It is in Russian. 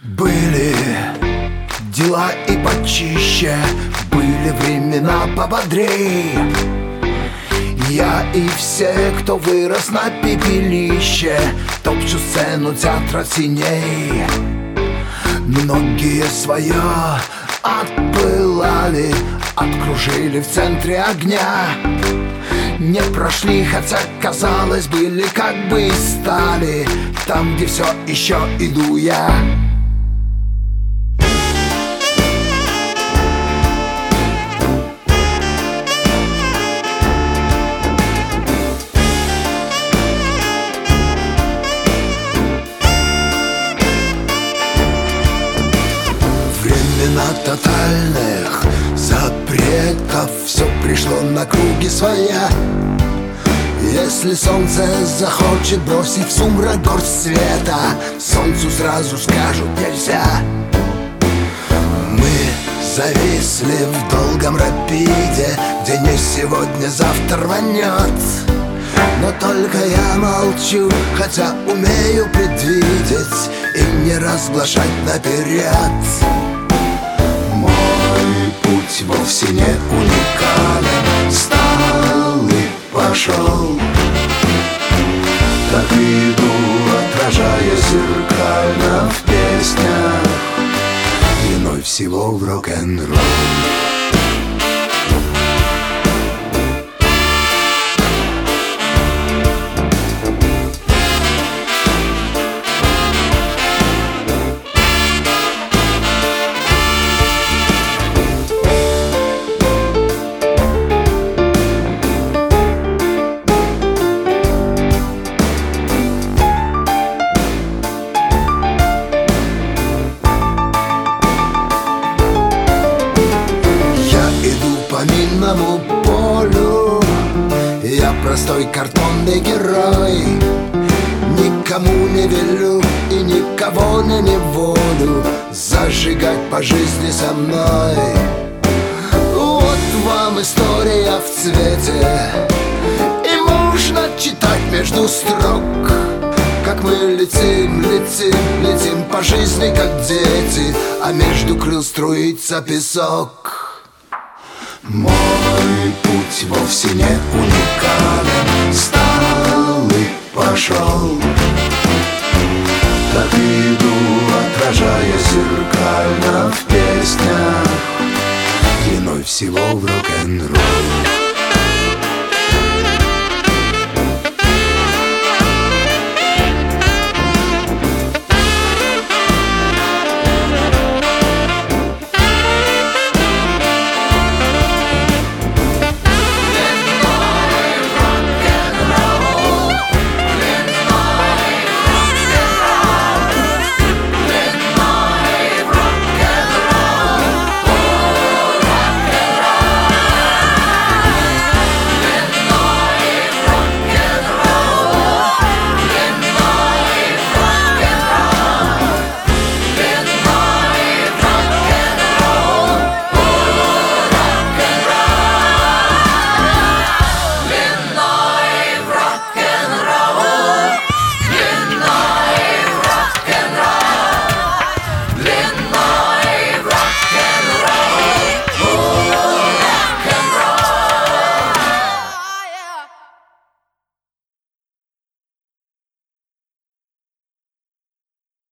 Были дела и почище, были времена пободрей. Я и все, кто вырос на пепелище, топчу сцену театра теней. Многие свое отпылали, откружили в центре огня. Не прошли, хотя, казалось, были как бы и стали там, где все еще иду я. Времена тотальных запретов, все пришло на круги своя. Если солнце захочет бросить в сумрак горсть света, солнцу сразу скажут нельзя. Мы зависли в долгом рапиде, где не сегодня, завтра рванет. Но только я молчу, хотя умею предвидеть и не разглашать наперед. Мой путь вовсе не уникален, стал и пошел. Так иду, отражая зеркально в песнях, длиной всего в рок-н-ролл. По минному полю я простой картонный герой. Никому не велю и никого не неволю зажигать по жизни со мной. Вот вам история в цвете, и можно читать между строк, как мы летим, летим, летим по жизни, как дети, а между крыл струится песок. Мой путь вовсе не уникален, стал и пошел. Так иду, отражая зеркально в песнях, длиной всего в рок-н-ролл.